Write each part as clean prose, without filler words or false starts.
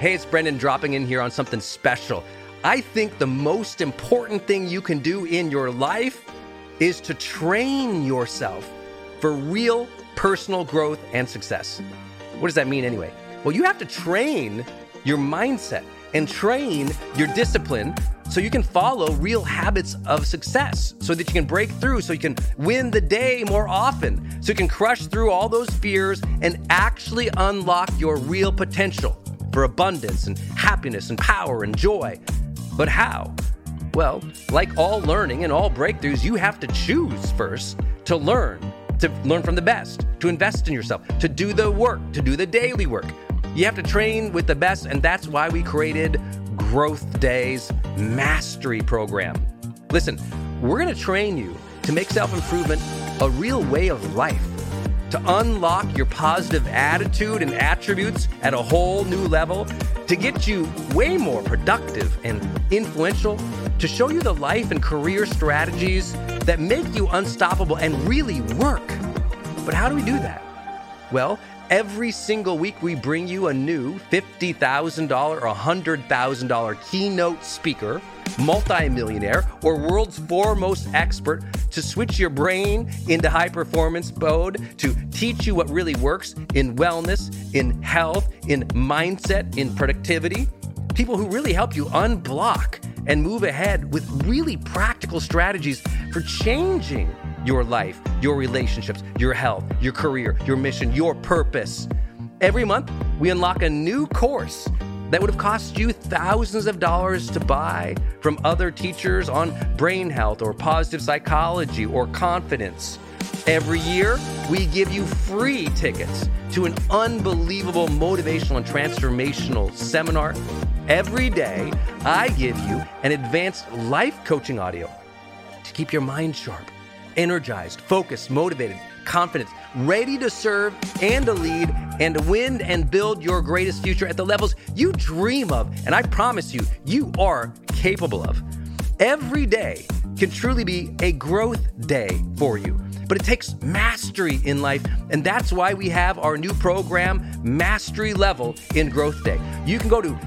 Hey, it's Brendan dropping in here on something special. I think the most important thing you can do in your life is to train yourself for real personal growth and success. What does that mean anyway? Well, you have to train your mindset and train your discipline so you can follow real habits of success, so that you can break through, so you can win the day more often, so you can crush through all those fears and actually unlock your real potential for abundance and happiness and power and joy. But how? Well, like all learning and all breakthroughs, you have to choose first to learn from the best, to invest in yourself, to do the work, to do the daily work. You have to train with the best, and that's why we created Growth Day's Mastery Program. Listen, we're going to train you to make self-improvement a real way of life, to unlock your positive attitude and attributes at a whole new level, to get you way more productive and influential, to show you the life and career strategies that make you unstoppable and really work. But how do we do that? Well, every single week we bring you a new $50,000 or $100,000 keynote speaker, multimillionaire, or world's foremost expert to switch your brain into high performance mode, to teach you what really works in wellness, in health, in mindset, in productivity. People who really help you unblock and move ahead with really practical strategies for changing your life, your relationships, your health, your career, your mission, your purpose. Every month, we unlock a new course that would have cost you thousands of dollars to buy from other teachers on brain health or positive psychology or confidence. Every year, we give you free tickets to an unbelievable motivational and transformational seminar. Every day, I give you an advanced life coaching audio to keep your mind sharp, energized, focused, motivated, confident, ready to serve and to lead and to win and build your greatest future at the levels you dream of. And I promise you, you are capable of. Every day can truly be a growth day for you. But it takes mastery in life, and that's why we have our new program, Mastery Level in Growth Day. You can go to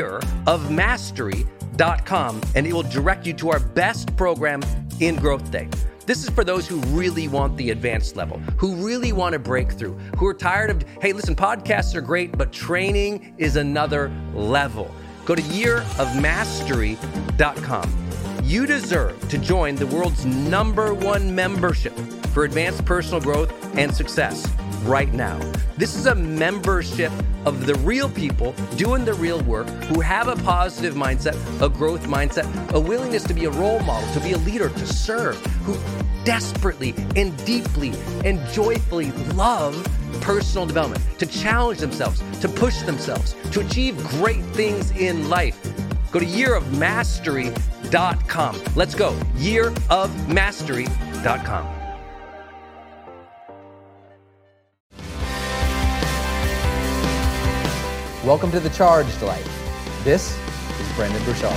yearofmastery.com, and it will direct you to our best program in Growth Day. This is for those who really want the advanced level, who really want to break through, who are tired of, hey, listen, podcasts are great, but training is another level. Go to yearofmastery.com. You deserve to join the world's #1 membership for advanced personal growth and success right now. This is a membership of the real people doing the real work, who have a positive mindset, a growth mindset, a willingness to be a role model, to be a leader, to serve, who desperately and deeply and joyfully love personal development, to challenge themselves, to push themselves, to achieve great things in life. Go to yearofmastery.com. Let's go. yearofmastery.com. Welcome to The Charged Life. This is Brendon Burchard.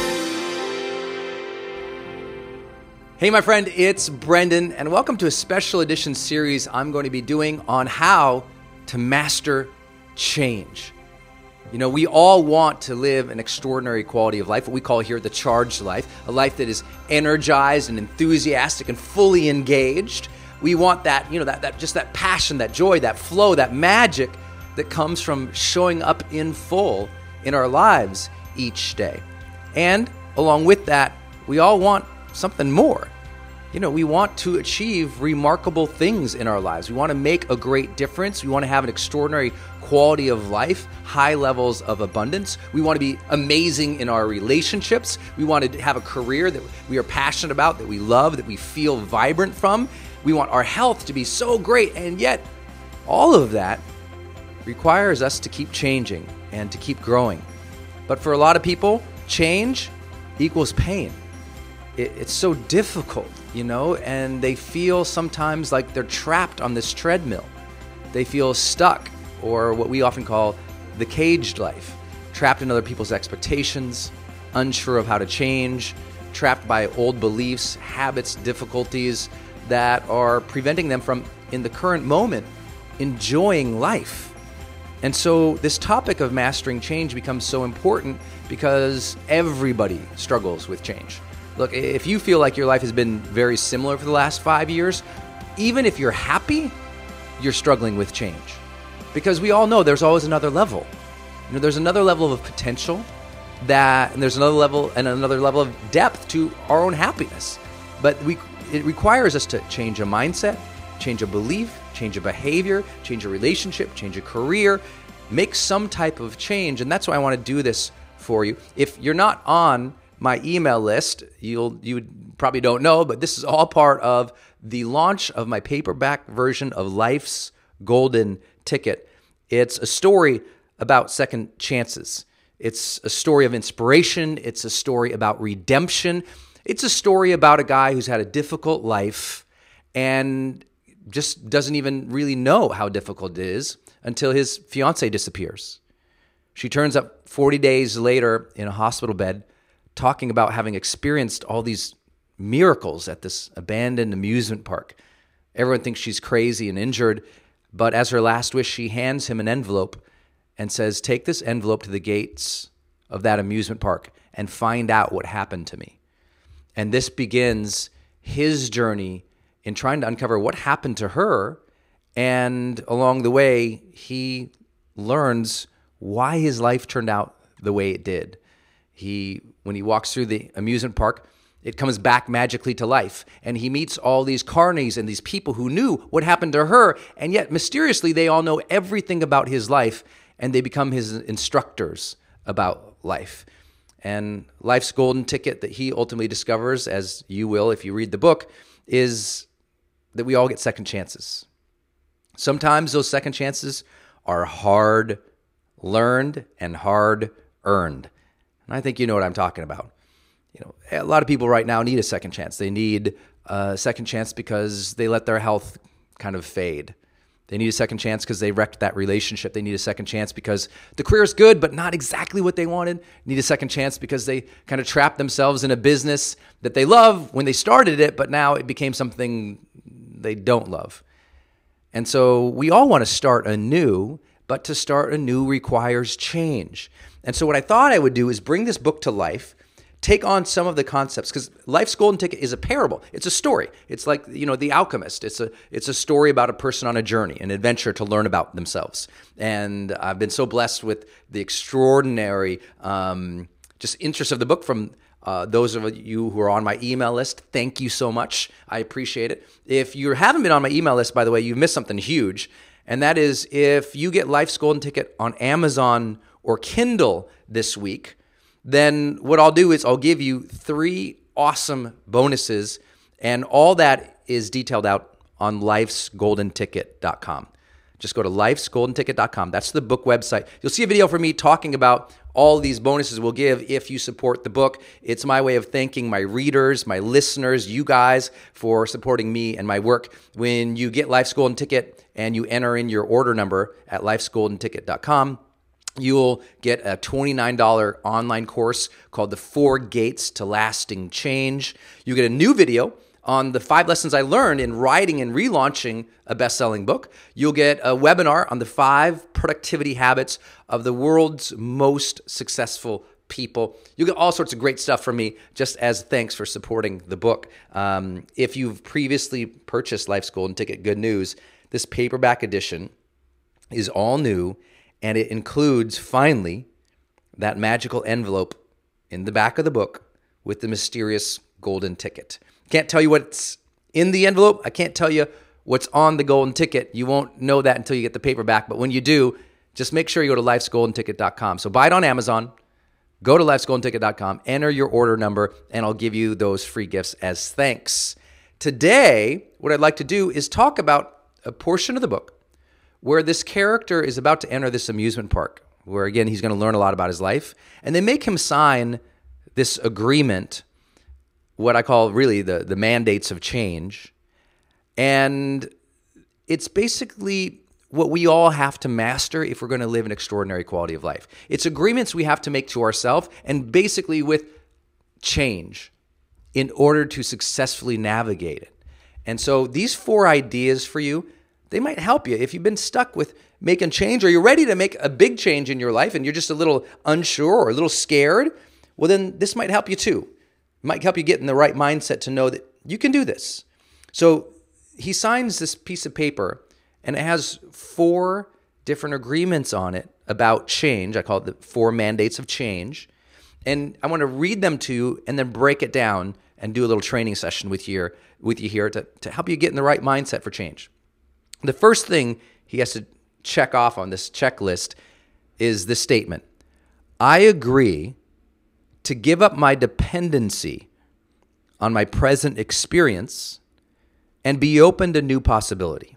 Hey, my friend, it's Brendan, and welcome to a special edition series I'm going to be doing on how to master change. You know, we all want to live an extraordinary quality of life, what we call here the charged life, a life that is energized and enthusiastic and fully engaged. We want that, that passion, that joy, that flow, that magic that comes from showing up in full in our lives each day. And along with that, we all want something more. We want to achieve remarkable things in our lives. We want to make a great difference. We want to have an extraordinary quality of life, high levels of abundance. We want to be amazing in our relationships. We want to have a career that we are passionate about, that we love, that we feel vibrant from. We want our health to be so great. And yet, all of that requires us to keep changing and to keep growing. But for a lot of people, change equals pain. It's so difficult, and they feel sometimes like they're trapped on this treadmill. They feel stuck, or what we often call the caged life, trapped in other people's expectations, unsure of how to change, trapped by old beliefs, habits, difficulties that are preventing them from, in the current moment, enjoying life. And so this topic of mastering change becomes so important because everybody struggles with change. Look, if you feel like your life has been very similar for the last 5 years, even if you're happy, you're struggling with change. Because we all know there's always another level. There's another level of potential and there's another level of depth to our own happiness. But it requires us to change a mindset, change a belief, change a behavior, change a relationship, change a career, make some type of change. And that's why I want to do this for you. If you're not on my email list, you probably don't know, but this is all part of the launch of my paperback version of Life's Golden Ticket. It's a story about second chances. It's a story of inspiration. It's a story about redemption. It's a story about a guy who's had a difficult life and just doesn't even really know how difficult it is until his fiancée disappears. She turns up 40 days later in a hospital bed talking about having experienced all these miracles at this abandoned amusement park. Everyone thinks she's crazy and injured, but as her last wish, she hands him an envelope and says, "Take this envelope to the gates of that amusement park and find out what happened to me." And this begins his journey in trying to uncover what happened to her. And along the way, he learns why his life turned out the way it did. When he walks through the amusement park, it comes back magically to life. And he meets all these carnies and these people who knew what happened to her. And yet, mysteriously, they all know everything about his life. And they become his instructors about life. And Life's Golden Ticket that he ultimately discovers, as you will if you read the book, is that we all get second chances. Sometimes those second chances are hard learned and hard earned. And I think you know what I'm talking about. A lot of people right now need a second chance. They need a second chance because they let their health kind of fade. They need a second chance because they wrecked that relationship. They need a second chance because the career is good, but not exactly what they wanted. Need a second chance because they kind of trapped themselves in a business that they love when they started it, but now it became something they don't love. And so we all want to start anew, but to start anew requires change. And so what I thought I would do is bring this book to life, take on some of the concepts, because Life's Golden Ticket is a parable. It's a story. It's like, The Alchemist. It's a story about a person on a journey, an adventure to learn about themselves. And I've been so blessed with the extraordinary just interest of the book from those of you who are on my email list. Thank you so much. I appreciate it. If you haven't been on my email list, by the way, you've missed something huge. And that is if you get Life's Golden Ticket on Amazon or Kindle this week, then what I'll do is I'll give you 3 awesome bonuses, and all that is detailed out on lifesgoldenticket.com. Just go to lifesgoldenticket.com. That's the book website. You'll see a video from me talking about all these bonuses we'll give if you support the book. It's my way of thanking my readers, my listeners, you guys for supporting me and my work. When you get Life's Golden Ticket and you enter in your order number at lifesgoldenticket.com, you'll get a $29 online course called The 4 Gates to Lasting Change. You get a new video on the 5 lessons I learned in writing and relaunching a best-selling book. You'll get a webinar on the 5 productivity habits of the world's most successful people. You'll get all sorts of great stuff from me just as thanks for supporting the book. If you've previously purchased Life's Golden Ticket, good news. This paperback edition is all new, and it includes, finally, that magical envelope in the back of the book with the mysterious golden ticket. Can't tell you what's in the envelope. I can't tell you what's on the golden ticket. You won't know that until you get the paperback. But when you do, just make sure you go to lifesgoldenticket.com. So buy it on Amazon. Go to lifesgoldenticket.com. Enter your order number, and I'll give you those free gifts as thanks. Today, what I'd like to do is talk about a portion of the book where this character is about to enter this amusement park, where, again, he's going to learn a lot about his life. And they make him sign this agreement, what I call really the mandates of change. And it's basically what we all have to master if we're going to live an extraordinary quality of life. It's agreements we have to make to ourselves and basically with change in order to successfully navigate it. And so these 4 ideas for you they might help you. If you've been stuck with making change, or you're ready to make a big change in your life and you're just a little unsure or a little scared, well, then this might help you too. It might help you get in the right mindset to know that you can do this. So he signs this piece of paper, and it has 4 different agreements on it about change. I call it the 4 mandates of change. And I want to read them to you and then break it down and do a little training session with you here to help you get in the right mindset for change. The first thing he has to check off on this checklist is this statement: I agree to give up my dependency on my present experience and be open to new possibility.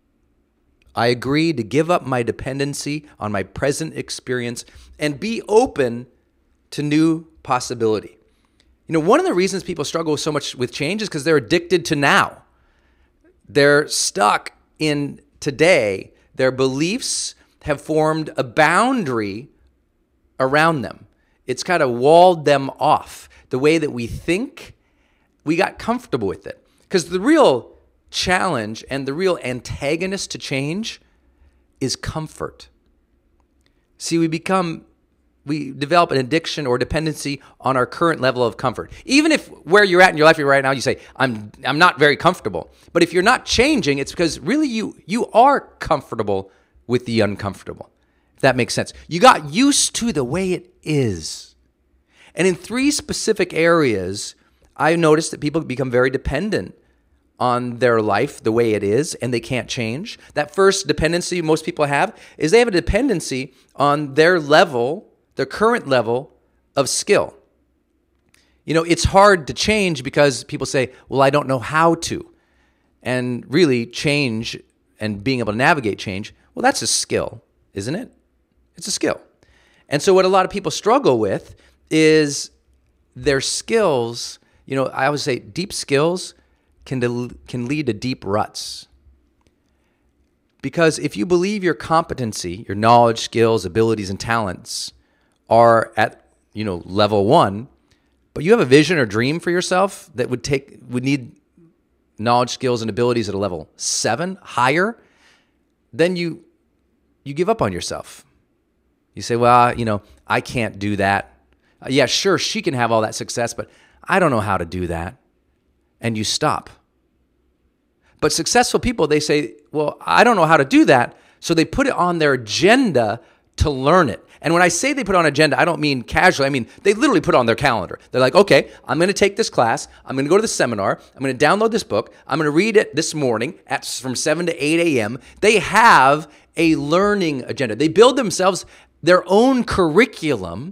I agree to give up my dependency on my present experience and be open to new possibility. You know, one of the reasons people struggle so much with change is because they're addicted to now. They're stuck in today. Their beliefs have formed a boundary around them. It's kind of walled them off. The way that we think, we got comfortable with it. Because the real challenge and the real antagonist to change is comfort. See, we develop an addiction or dependency on our current level of comfort. Even if where you're at in your life right now, you say, I'm not very comfortable. But if you're not changing, it's because really you are comfortable with the uncomfortable. If that makes sense. You got used to the way it is. And in 3 specific areas, I noticed that people become very dependent on their life the way it is, and they can't change. That first dependency most people have is they have a dependency on their level, their current level of skill. You know, it's hard to change because people say, well, I don't know how to. And really, change and being able to navigate change, well, that's a skill, isn't it? It's a skill. And so what a lot of people struggle with is their skills. You know, I always say deep skills can lead to deep ruts. Because if you believe your competency, your knowledge, skills, abilities, and talents are at, level 1, but you have a vision or dream for yourself that would need knowledge, skills, and abilities at a level 7, higher, then you give up on yourself. You say, well, I can't do that. Yeah, sure, she can have all that success, but I don't know how to do that. And you stop. But successful people, they say, well, I don't know how to do that, so they put it on their agenda to learn it. And when I say they put on agenda, I don't mean casually. I mean, they literally put it on their calendar. They're like, okay, I'm going to take this class. I'm going to go to the seminar. I'm going to download this book. I'm going to read it this morning from 7 to 8 a.m. They have a learning agenda. They build themselves their own curriculum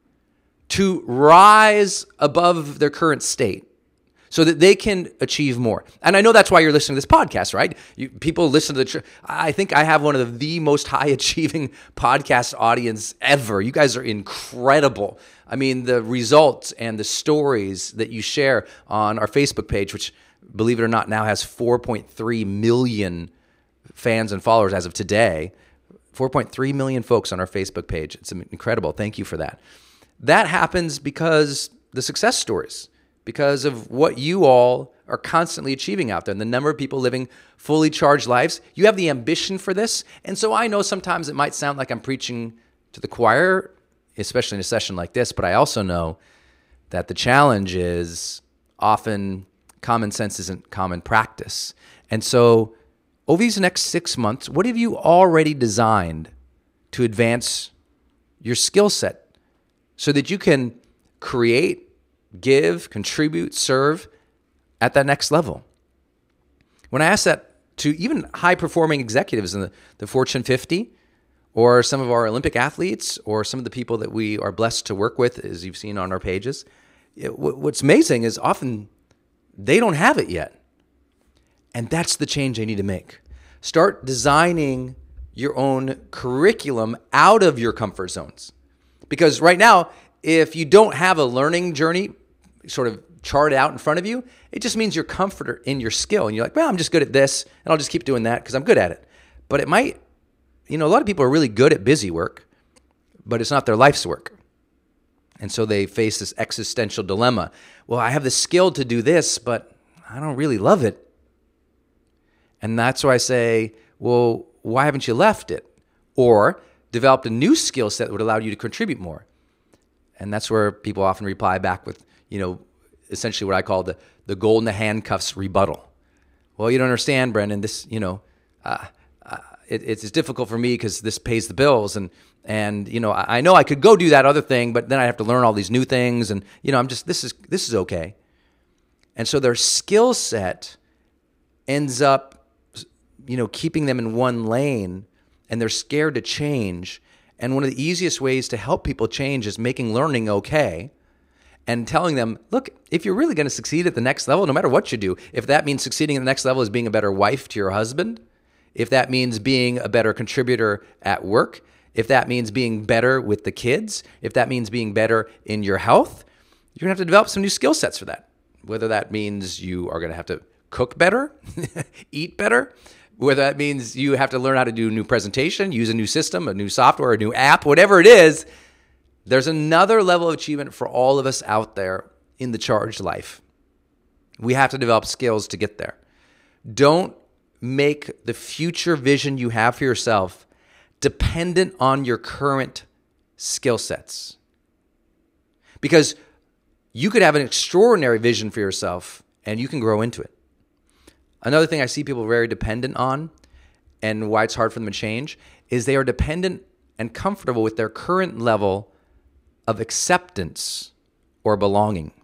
to rise above their current state so that they can achieve more. And I know that's why you're listening to this podcast, right? People listen to I think I have one of the most high-achieving podcast audience ever. You guys are incredible. I mean, the results and the stories that you share on our Facebook page, which, believe it or not, now has 4.3 million fans and followers as of today. 4.3 million folks on our Facebook page. It's incredible. Thank you for that. That happens because the success stories, because of what you all are constantly achieving out there and the number of people living fully charged lives. You have the ambition for this. And so I know sometimes it might sound like I'm preaching to the choir, especially in a session like this, but I also know that the challenge is often common sense isn't common practice. And so over these next 6 months, what have you already designed to advance your skill set so that you can create, give, contribute, serve at that next level? When I ask that to even high-performing executives in the Fortune 50 or some of our Olympic athletes or some of the people that we are blessed to work with, as you've seen on our pages, what's amazing is often they don't have it yet. And that's the change they need to make. Start designing your own curriculum out of your comfort zones. Because right now, if you don't have a learning journey sort of charted out in front of you, it just means you're comfortable in your skill. And you're like, well, I'm just good at this, and I'll just keep doing that because I'm good at it. But it might, a lot of people are really good at busy work, but it's not their life's work. And so they face this existential dilemma. Well, I have the skill to do this, but I don't really love it. And that's why I say, Well, why haven't you left it? Or developed a new skill set that would allow you to contribute more? And that's where people often reply back with, essentially what I call the golden handcuffs rebuttal. Well, you don't understand, Brendan. This, it's difficult for me because this pays the bills, and I know I could go do that other thing, but then I have to learn all these new things, and this is okay. And so their skill set ends up, keeping them in one lane, and they're scared to change. And one of the easiest ways to help people change is making learning okay and telling them, look, if you're really going to succeed at the next level, no matter what you do, if that means succeeding at the next level is being a better wife to your husband, if that means being a better contributor at work, if that means being better with the kids, if that means being better in your health, you're going to have to develop some new skill sets for that. Whether that means you are going to have to cook better, eat better, whether that means you have to learn how to do a new presentation, use a new system, a new software, a new app, whatever it is, there's another level of achievement for all of us out there in the charged life. We have to develop skills to get there. Don't make the future vision you have for yourself dependent on your current skill sets. Because you could have an extraordinary vision for yourself and you can grow into it. Another thing I see people very dependent on, and why it's hard for them to change, is they are dependent and comfortable with their current level of acceptance or belonging.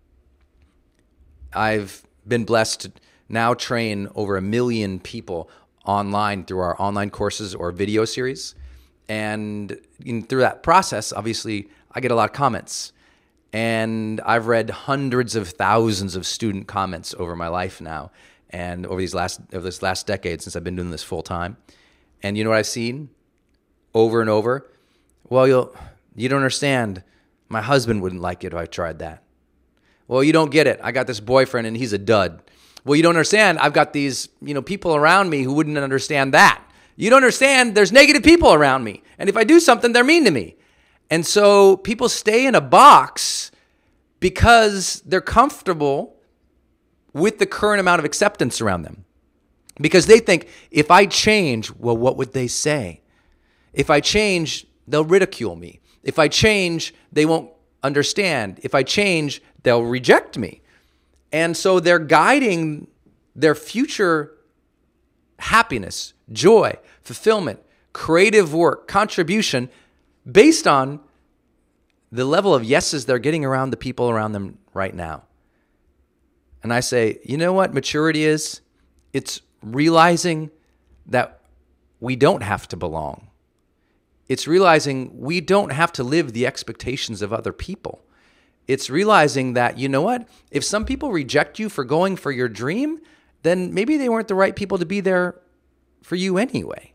I've been blessed to now train over 1 million people online through our online courses or video series. And through that process, obviously, I get a lot of comments. And I've read hundreds of thousands of student comments over my life now, and over this last decade since I've been doing this full time. And you know what I've seen over and over? Well, you don't understand. My husband wouldn't like it if I tried that. Well, you don't get it. I got this boyfriend and he's a dud. Well, you don't understand. I've got these, people around me who wouldn't understand that. You don't understand. There's negative people around me. And if I do something, they're mean to me. And so people stay in a box because they're comfortable with the current amount of acceptance around them. Because they think, if I change, well, what would they say? If I change, they'll ridicule me. If I change, they won't understand. If I change, they'll reject me. And so they're guiding their future happiness, joy, fulfillment, creative work, contribution based on the level of yeses they're getting around the people around them right now. And I say, you know what maturity is? It's realizing that we don't have to belong. It's realizing we don't have to live the expectations of other people. It's realizing that, you know what? If some people reject you for going for your dream, then maybe they weren't the right people to be there for you anyway.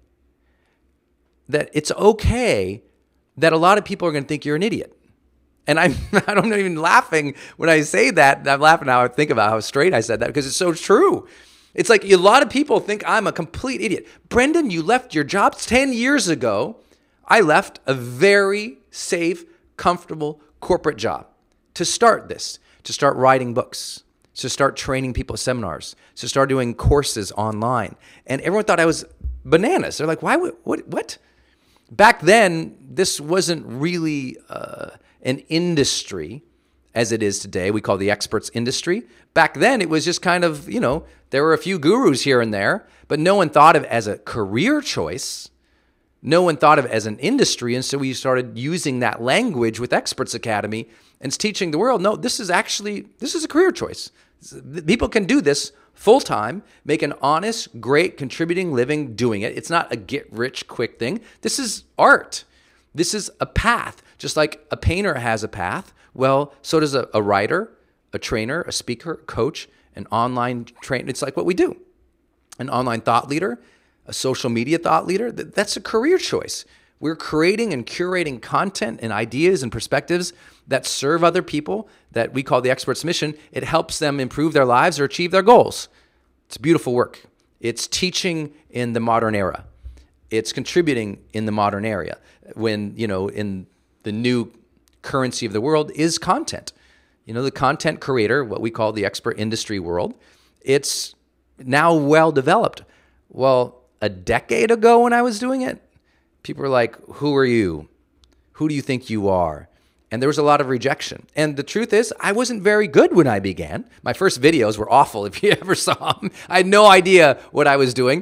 That it's okay that a lot of people are going to think you're an idiot. And I'm not even laughing when I say that. I'm laughing now I think about how straight I said that because it's so true. It's like a lot of people think I'm a complete idiot. Brendan, you left your job 10 years ago. I left a very safe, comfortable corporate job to start this, to start writing books, to start training people at seminars, to start doing courses online. And everyone thought I was bananas. They're like, why? What? Back then, this wasn't really an industry as it is today. We call the experts industry. Back then, it was just kind of, there were a few gurus here and there, but no one thought of it as a career choice. No one thought of it as an industry. And so we started using that language with Experts Academy and it's teaching the world, no, this is a career choice. People can do this full time, make an honest, great, contributing living doing it. It's not a get rich quick thing. This is art. This is a path. Just like a painter has a path, well, so does a writer, a trainer, a speaker, a coach, an online trainer. It's like what we do. An online thought leader, a social media thought leader, that's a career choice. We're creating and curating content and ideas and perspectives that serve other people that we call the expert's mission. It helps them improve their lives or achieve their goals. It's beautiful work. It's teaching in the modern era. It's contributing in the modern era when, in the new currency of the world is content. The content creator, what we call the expert industry world, it's now well developed. Well, a decade ago when I was doing it, people were like, who are you? Who do you think you are? And there was a lot of rejection. And the truth is, I wasn't very good when I began. My first videos were awful if you ever saw them. I had no idea what I was doing.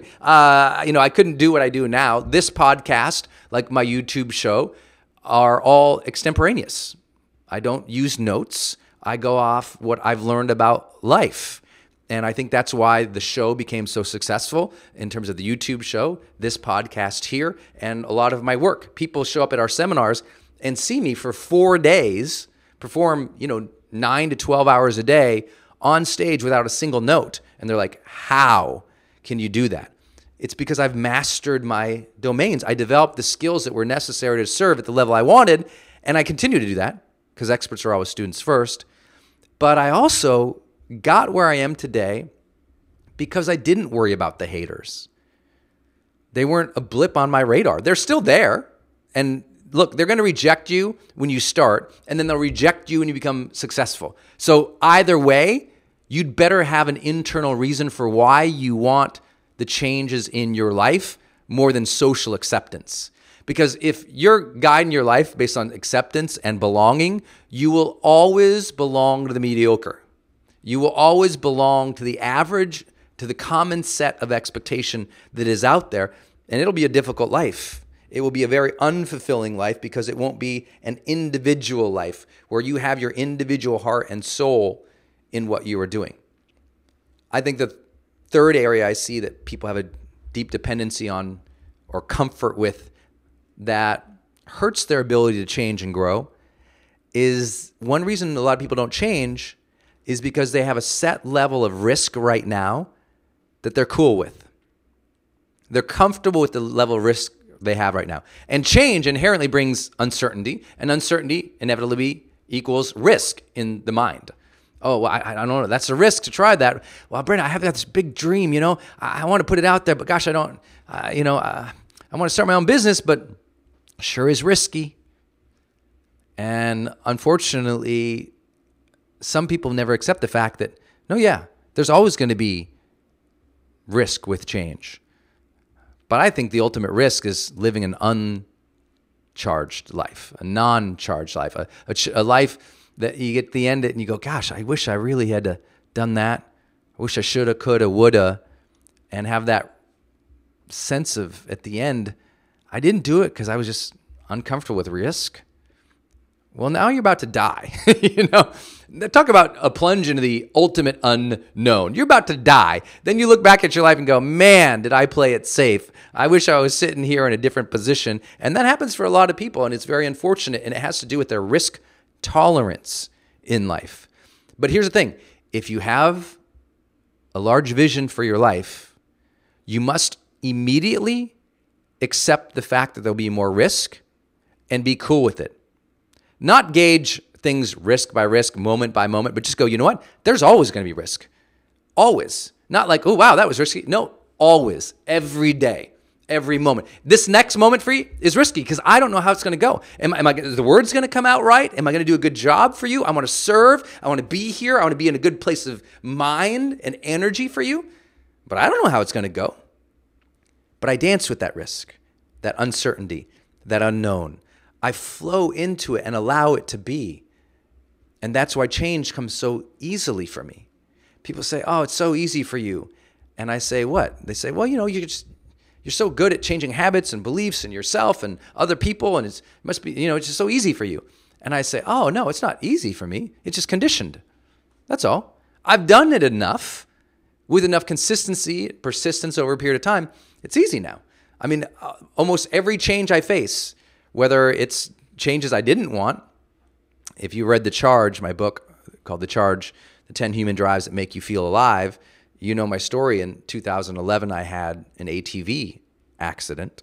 I couldn't do what I do now. This podcast, like my YouTube show, are all extemporaneous. I don't use notes. I go off what I've learned about life. And I think that's why the show became so successful in terms of the YouTube show, this podcast here, and a lot of my work. People show up at our seminars and see me for 4 days perform, 9 to 12 hours a day on stage without a single note. And they're like, how can you do that? It's because I've mastered my domains. I developed the skills that were necessary to serve at the level I wanted, and I continue to do that because experts are always students first. But I also got where I am today because I didn't worry about the haters. They weren't a blip on my radar. They're still there. And look, they're going to reject you when you start, and then they'll reject you when you become successful. So either way, you'd better have an internal reason for why you want the changes in your life more than social acceptance. Because if you're guiding your life based on acceptance and belonging, you will always belong to the mediocre. You will always belong to the average, to the common set of expectation that is out there, and it'll be a difficult life. It will be a very unfulfilling life because it won't be an individual life where you have your individual heart and soul in what you are doing. I think the third area I see that people have a deep dependency on or comfort with that hurts their ability to change and grow is one reason a lot of people don't change is because they have a set level of risk right now that they're cool with. They're comfortable with the level of risk they have right now. And change inherently brings uncertainty, and uncertainty inevitably equals risk in the mind. Oh, well, I don't know. That's a risk to try that. Well, Brandon, I have this big dream, I want to put it out there, but gosh, I don't, I want to start my own business, but sure is risky. And unfortunately, some people never accept the fact that, there's always going to be risk with change. But I think the ultimate risk is living an uncharged life, a non-charged life, a life that you get to the end of it and you go, gosh, I wish I really had done that. I wish I shoulda, coulda, woulda, and have that sense of, at the end, I didn't do it because I was just uncomfortable with risk. Well, now you're about to die. Talk about a plunge into the ultimate unknown. You're about to die. Then you look back at your life and go, man, did I play it safe? I wish I was sitting here in a different position. And that happens for a lot of people, and it's very unfortunate, and it has to do with their risk tolerance in life. But here's the thing. If you have a large vision for your life, you must immediately accept the fact that there'll be more risk and be cool with it. Not gauge things risk by risk, moment by moment, but just go, you know what? There's always going to be risk. Always. Not like, oh, wow, that was risky. No, always. Every day. Every moment. This next moment for you is risky because I don't know how it's going to go. Is the words going to come out right? Am I going to do a good job for you? I want to serve. I want to be here. I want to be in a good place of mind and energy for you. But I don't know how it's going to go. But I dance with that risk, that uncertainty, that unknown. I flow into it and allow it to be. And that's why change comes so easily for me. People say, oh, it's so easy for you. And I say, what? They say, well, you're so good at changing habits and beliefs and yourself and other people, and it must be, it's just so easy for you. And I say, oh, no, it's not easy for me. It's just conditioned. That's all. I've done it enough with enough consistency, persistence over a period of time. It's easy now. I mean, almost every change I face, whether it's changes I didn't want. If you read The Charge, my book called The Charge, The 10 Human Drives That Make You Feel Alive, you know my story. In 2011, I had an ATV accident,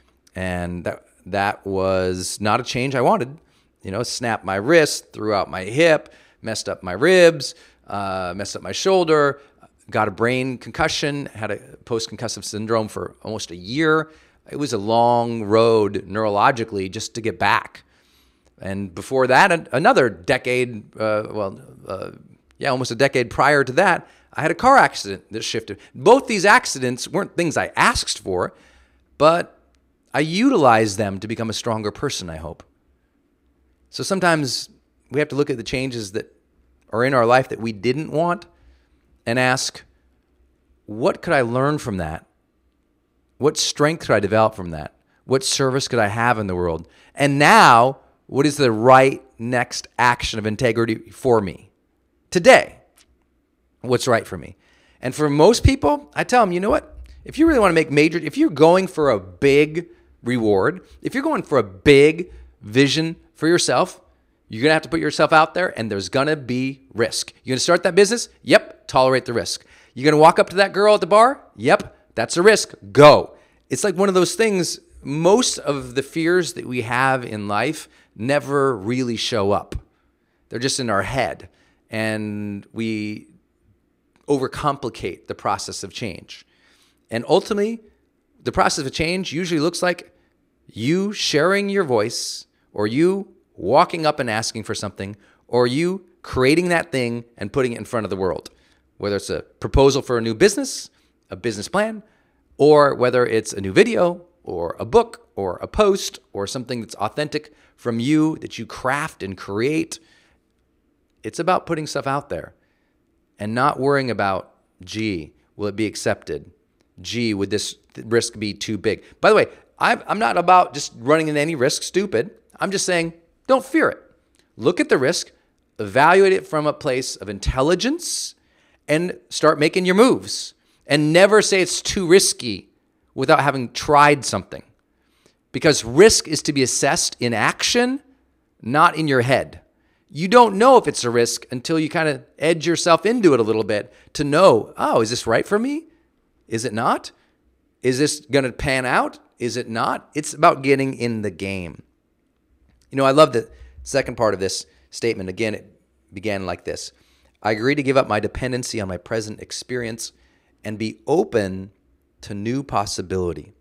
and that was not a change I wanted. Snapped my wrist, threw out my hip, messed up my ribs, messed up my shoulder, got a brain concussion, had a post-concussive syndrome for almost a year. It was a long road neurologically just to get back. And before that, another decade, almost a decade prior to that, I had a car accident that shifted. Both these accidents weren't things I asked for, but I utilized them to become a stronger person, I hope. So sometimes we have to look at the changes that are in our life that we didn't want and ask, what could I learn from that? What strength could I develop from that? What service could I have in the world? And now, what is the right next action of integrity for me? Today, what's right for me? And for most people, I tell them, you know what? If you really want to make if you're going for a big reward, if you're going for a big vision for yourself, you're going to have to put yourself out there, and there's going to be risk. You're going to start that business? Yep, tolerate the risk. You're going to walk up to that girl at the bar? Yep, that's a risk. Go. It's like one of those things, most of the fears that we have in life never really show up. They're just in our head, and we overcomplicate the process of change. And ultimately, the process of change usually looks like you sharing your voice, or you walking up and asking for something, or you creating that thing and putting it in front of the world. Whether it's a proposal for a new business, a business plan, or whether it's a new video, or a book, or a post, or something that's authentic from you that you craft and create. It's about putting stuff out there and not worrying about, gee, will it be accepted? Gee, would this risk be too big? By the way, I'm not about just running into any risk stupid. I'm just saying, don't fear it. Look at the risk, evaluate it from a place of intelligence, and start making your moves. And never say it's too risky without having tried something. Because risk is to be assessed in action, not in your head. You don't know if it's a risk until you kind of edge yourself into it a little bit to know, oh, is this right for me? Is it not? Is this going to pan out? Is it not? It's about getting in the game. You know, I love the second part of this statement. Again, it began like this. I agree to give up my dependency on my present experience and be open to new possibility.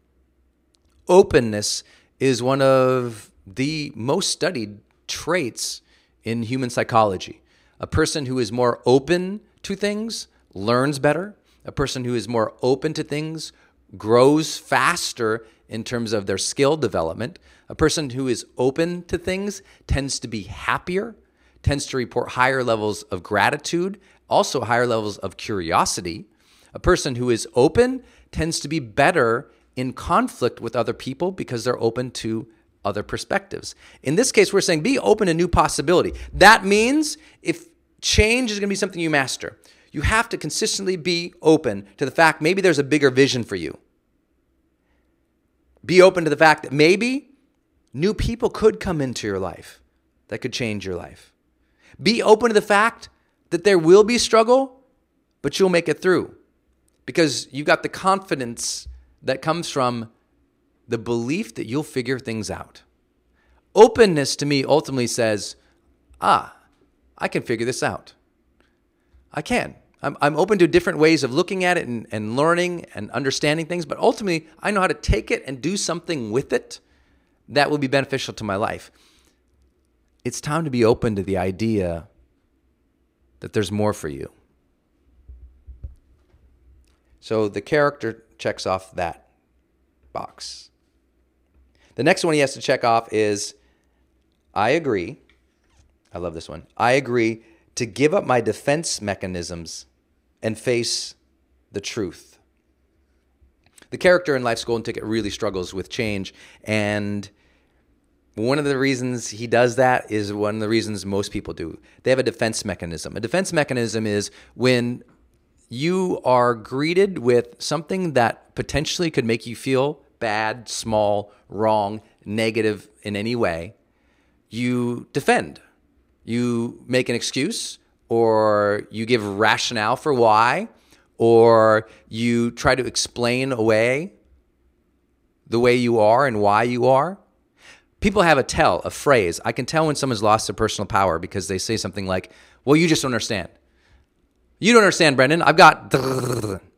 Openness is one of the most studied traits in human psychology. A person who is more open to things learns better. A person who is more open to things grows faster in terms of their skill development. A person who is open to things tends to be happier, tends to report higher levels of gratitude, also higher levels of curiosity. A person who is open tends to be better in conflict with other people because they're open to other perspectives. In this case, we're saying be open to new possibility. That means if change is going to be something you master, you have to consistently be open to the fact maybe there's a bigger vision for you. Be open to the fact that maybe new people could come into your life that could change your life. Be open to the fact that there will be struggle, but you'll make it through because you've got the confidence that comes from the belief that you'll figure things out. Openness to me ultimately says, I can figure this out. I can. I'm open to different ways of looking at it and learning and understanding things, but ultimately I know how to take it and do something with it that will be beneficial to my life. It's time to be open to the idea that there's more for you. So the character checks off that box. The next one he has to check off is, I agree. I love this one. I agree to give up my defense mechanisms and face the truth. The character in Life's Golden Ticket really struggles with change, and one of the reasons he does that is one of the reasons most people do. They have a defense mechanism. A defense mechanism is when you are greeted with something that potentially could make you feel bad, small, wrong, negative in any way, you defend. You make an excuse, or you give rationale for why, or you try to explain away the way you are and why you are. People have a phrase. I can tell when someone's lost their personal power because they say something like, well, you just don't understand. You don't understand, Brendan. I've got...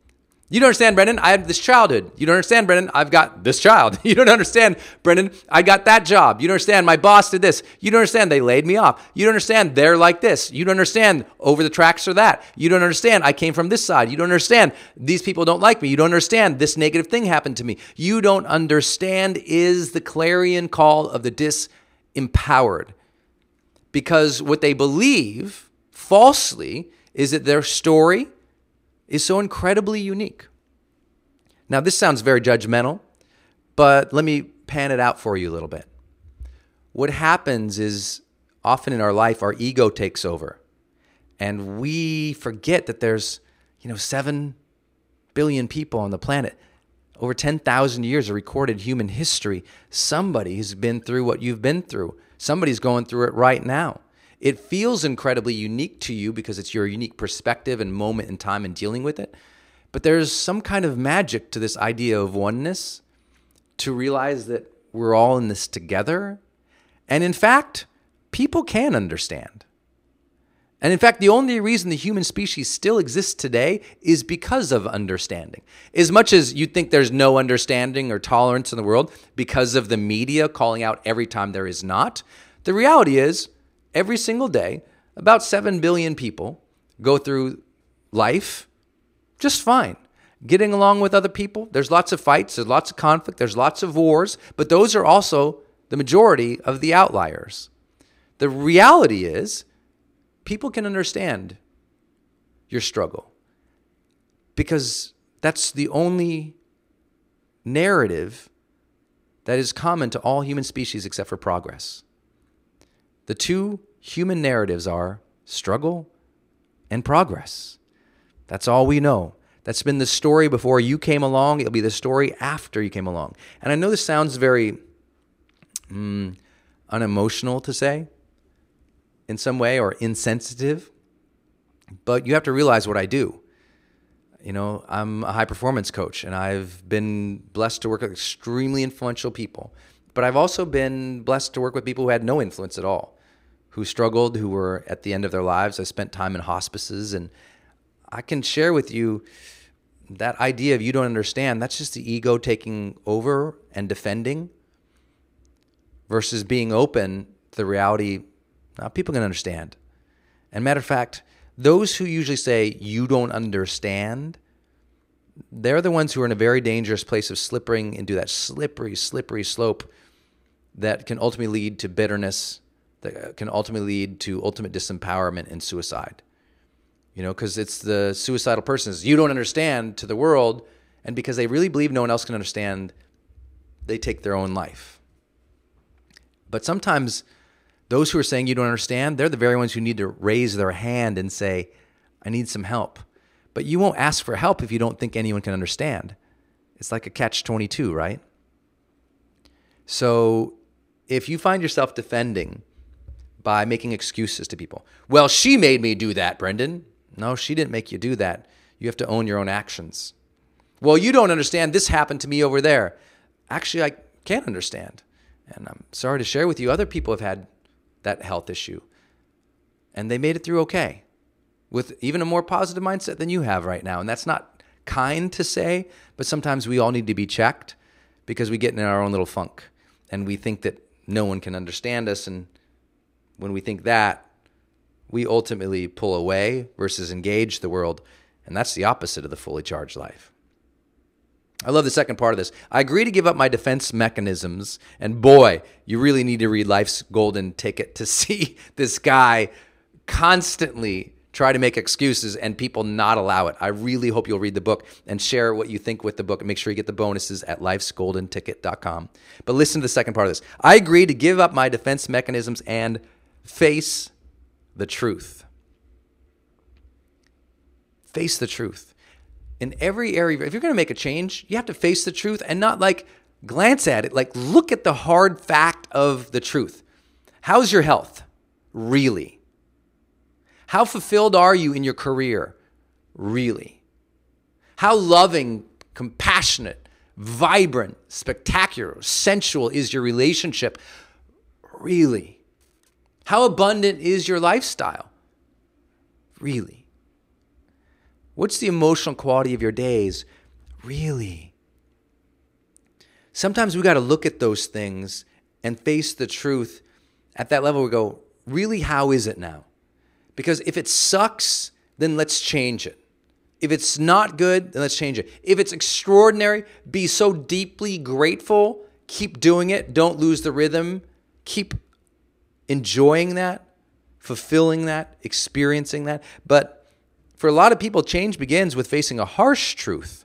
You don't understand, Brendan, I had this childhood. You don't understand, Brendan, I've got this child. You don't understand, Brendan, I got that job. You don't understand, my boss did this. You don't understand, they laid me off. You don't understand, they're like this. You don't understand, over the tracks are that. You don't understand, I came from this side. You don't understand, these people don't like me. You don't understand, this negative thing happened to me. You don't understand is the clarion call of the disempowered. Because what they believe falsely is that their story is so incredibly unique. Now, this sounds very judgmental, but let me pan it out for you a little bit. What happens is often in our life, our ego takes over, and we forget that there's 7 billion people on the planet. Over 10,000 years of recorded human history. Somebody has been through what you've been through. Somebody's going through it right now. It feels incredibly unique to you because it's your unique perspective and moment in time in dealing with it. But there's some kind of magic to this idea of oneness, to realize that we're all in this together. And in fact, people can understand. And in fact, the only reason the human species still exists today is because of understanding. As much as you think there's no understanding or tolerance in the world because of the media calling out every time there is not, the reality is, every single day, about 7 billion people go through life just fine, getting along with other people. There's lots of fights, there's lots of conflict, there's lots of wars, but those are also the majority of the outliers. The reality is, people can understand your struggle because that's the only narrative that is common to all human species except for progress. The two human narratives are struggle and progress. That's all we know. That's been the story before you came along. It'll be the story after you came along. And I know this sounds very unemotional to say in some way, or insensitive, but you have to realize what I do. I'm a high performance coach, and I've been blessed to work with extremely influential people. But I've also been blessed to work with people who had no influence at all, who struggled, who were at the end of their lives. I spent time in hospices, and I can share with you that idea of you don't understand, that's just the ego taking over and defending versus being open to the reality. Now, people can understand. And matter of fact, those who usually say you don't understand, they're the ones who are in a very dangerous place of slipping into that slippery slope that can ultimately lead to bitterness, that can ultimately lead to ultimate disempowerment and suicide. Because it's the suicidal persons, you don't understand to the world, and because they really believe no one else can understand, they take their own life. But sometimes those who are saying you don't understand, they're the very ones who need to raise their hand and say, I need some help. But you won't ask for help if you don't think anyone can understand. It's like a catch-22, right? So if you find yourself defending by making excuses to people, well, she made me do that, Brendan. No, she didn't make you do that. You have to own your own actions. Well, you don't understand. This happened to me over there. Actually, I can't understand. And I'm sorry to share with you, other people have had that health issue. And they made it through okay, with even a more positive mindset than you have right now. And that's not kind to say, but sometimes we all need to be checked because we get in our own little funk. And we think that no one can understand us. And when we think that, we ultimately pull away versus engage the world. And that's the opposite of the fully charged life. I love the second part of this. I agree to give up my defense mechanisms. And boy, you really need to read Life's Golden Ticket to see this guy constantly try to make excuses and people not allow it. I really hope you'll read the book and share what you think with the book, and make sure you get the bonuses at lifesgoldenticket.com. But listen to the second part of this. I agree to give up my defense mechanisms and face the truth. Face the truth. In every area, if you're going to make a change, you have to face the truth and not like glance at it. Like look at the hard fact of the truth. How's your health? Really? How fulfilled are you in your career? Really? How loving, compassionate, vibrant, spectacular, sensual is your relationship? Really? How abundant is your lifestyle? Really? What's the emotional quality of your days? Really? Sometimes we got to look at those things and face the truth at that level. We go, really, how is it now? Because if it sucks, then let's change it. If it's not good, then let's change it. If it's extraordinary, be so deeply grateful. Keep doing it. Don't lose the rhythm. Keep enjoying that, fulfilling that, experiencing that. But for a lot of people, change begins with facing a harsh truth.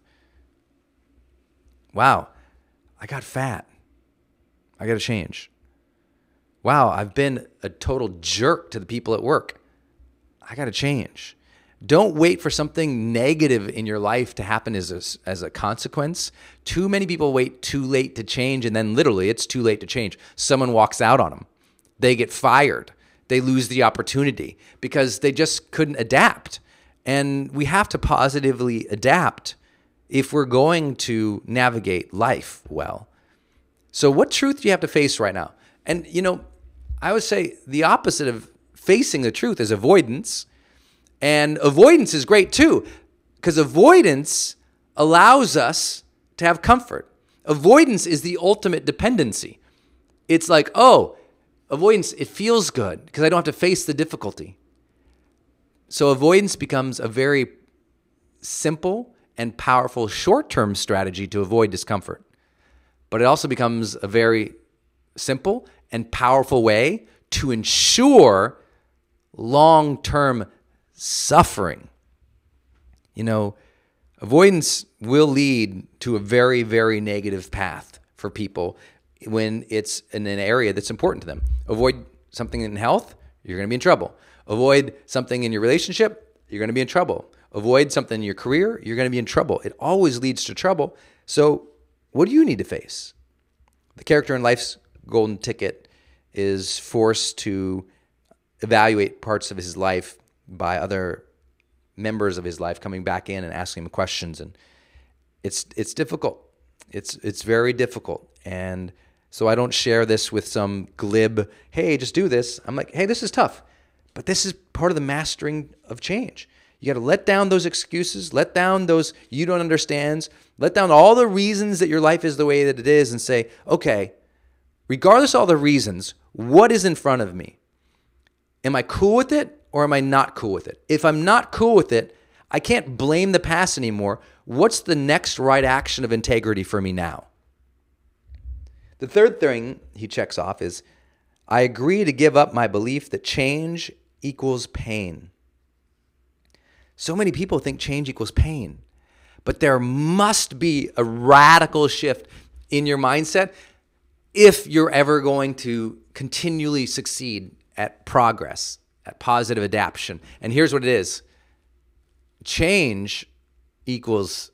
Wow, I got fat. I got to change. Wow, I've been a total jerk to the people at work. I got to change. Don't wait for something negative in your life to happen as a consequence. Too many people wait too late to change, and then literally it's too late to change. Someone walks out on them. They get fired. They lose the opportunity because they just couldn't adapt. And we have to positively adapt if we're going to navigate life well. So what truth do you have to face right now? And, I would say the opposite of facing the truth is avoidance. And avoidance is great too, because avoidance allows us to have comfort. Avoidance is the ultimate dependency. It's like, avoidance, it feels good because I don't have to face the difficulty. So avoidance becomes a very simple and powerful short-term strategy to avoid discomfort. But it also becomes a very simple and powerful way to ensure long-term suffering. Avoidance will lead to a very, very negative path for people when it's in an area that's important to them. Avoid something in health, you're going to be in trouble. Avoid something in your relationship, you're going to be in trouble. Avoid something in your career, you're going to be in trouble. It always leads to trouble. So what do you need to face? The character in Life's Golden Ticket is forced to evaluate parts of his life by other members of his life coming back in and asking him questions, and it's difficult. It's very difficult, and so I don't share this with some glib, hey, just do this. I'm like, hey, this is tough, but this is part of the mastering of change. You got to let down those excuses, let down those you don't understand, let down all the reasons that your life is the way that it is, and say, okay, regardless of all the reasons, what is in front of me? Am I cool with it or am I not cool with it? If I'm not cool with it, I can't blame the past anymore. What's the next right action of integrity for me now? The third thing he checks off is, I agree to give up my belief that change equals pain. So many people think change equals pain, but there must be a radical shift in your mindset if you're ever going to continually succeed at progress, at positive adaptation. And here's what it is. Change equals